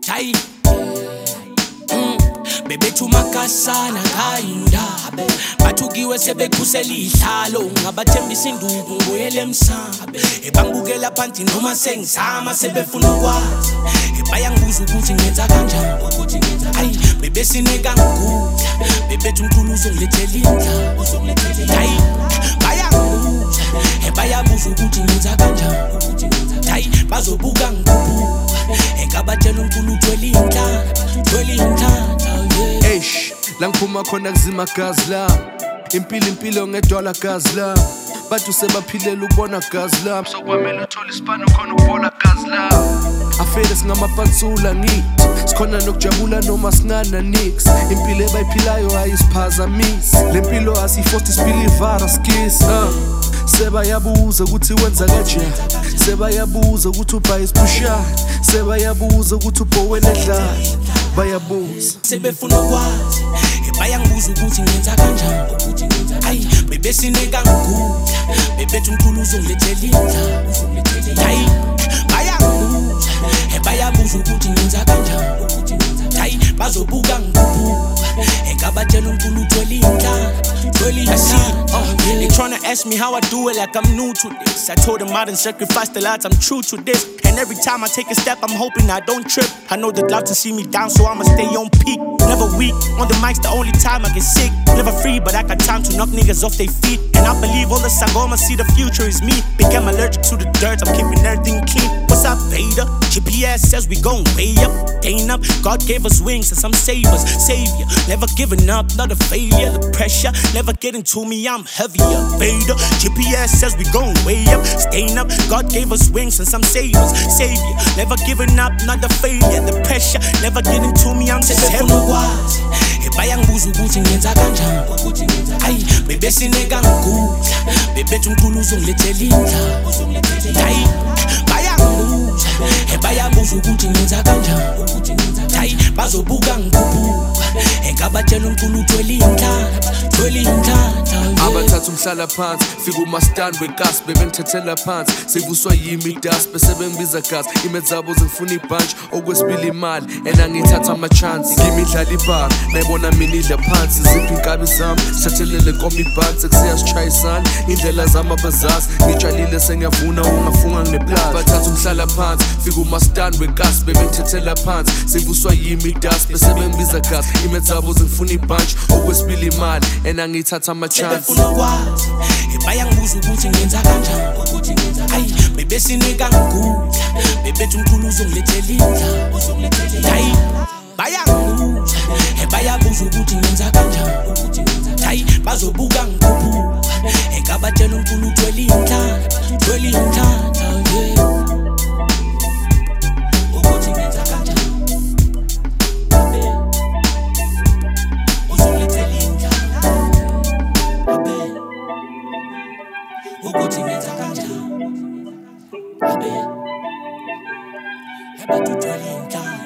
Hey. Bebethu makasana kayinda bathukiwe sebekhusela ihlalo ngabathembisa induku ngibuyele emsabe ebangibukela phansi noma sengizama sebefuna ukwazi bayangibuza ukuthi ngenza kanjani hayi bebesinika ngikudla bebethu umkhulu uzongilethela indla hayi bayangibuza bayabuza ukuthi ngenza kanjani hayi bazobuka ngikubuka engabatshela umkhulu uthwele indla Eish, la ngiphuma khona kuzima gazi la impilo ngedollar gazi la bathu sebaphilela ubona gazi la sokwamela uthola isipano khona ubola gazi la afele singamapansula ngithi sikhona nokujabula noma singana nix impilo ebayiphilayo ayisiphazamisi lempilo asiforce isipilivara skis sebayabuza ukuthi wenza kanje sebayabuza ukuthi ubhayi isiphusha sebayabuza ukuthi ubhowena edlala bayabuza sebefuna ukwazi bayangibuza ukuthi ngenza kanjani hayi bebesinika ngikudla bebethu umkhulu uzongilethela indla hayi bayangibuza bayabuza ukuthi ngenza kanjani hayi bazobuka ngikubuka engabatshela umkhulu uthwele indla. They tryna ask me how I do it like I'm new to this. I told them I done sacrificed a lot, I'm true to this. And every time I take a step, I'm hoping I don't trip. I know they'd love to see me down, so I'ma stay on peak. Never weak, on the mic's the only time I get sick. Never free, but I got time to knock niggas off their feet. And I believe all the Sangoma see the future is me. Became allergic to the dirt, I'm keeping everything clean. What's up, Vader? GPS says we gon' way up, gain up. God gave us wings and some savers, savior. Never giving up, not a failure. The pressure never getting to me, I'm heavier. Vader, GPS says we gon' way up, staying up. God gave us wings and some savers, savior. Never giving up, not a failure. The pressure never getting to me, I'm just heavier. Bayangibuza ukuthi ngenza kanjani hayi bebesinika ngikudla bebethu umkhulu uzongilethela indla hayi bayangibuza bayabuza ukuthi ngenza kanjani hayi bazobuka ngikubuka engabatshela umkhulu uthwele indla abathatha umhlala phansi fika umastand wegas bebengithethela phansi sivuswa yimi das bese bengibiza gas imedzabo zingifuna ibunch okwesibili imali enangithatha ama chance kimi idlala ibanga nayibona mina idla phansi ziphi inkabi zami sithathelele nkomo ibhansi kusiyasitshayisana indlela zami abazazi ngitshalile sengiyavuna ungafunga ngineplan bathatha umhlala phansi fika umastand wegas bebengithethela phansi sivuswa yimi das bese bengibiza gas imedzabo zingifuna ibunch okwesibili imali enangithatha ama chance bayangibuza ukuthi ngenza kanjani hayi bebesinika ngikudla bebethu umkhulu uzongilethela indla hayi bayangibuza bayabuza ukuthi ngenza kanjani hayi bazobuka ngikubuka engabatshela umkhulu uthwele indla ukuthi ngenza kanjani ukuthi ngenza kanjani abe tuthwele indla.